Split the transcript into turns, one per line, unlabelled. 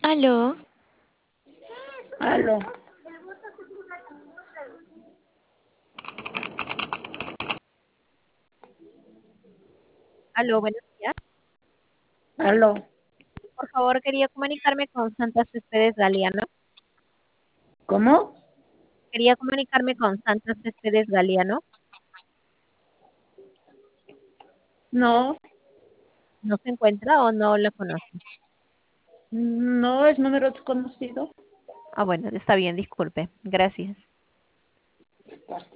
Aló,
Aló,
Aló, buenos días.
aló.
Por favor, quería comunicarme con Santa Céspedes Galeano.
¿Cómo?
Quería comunicarme con Santa Céspedes Galeano.
No,
¿No se encuentra o no la conoce?
no es número desconocido.
Ah, bueno, está bien, disculpe. Gracias.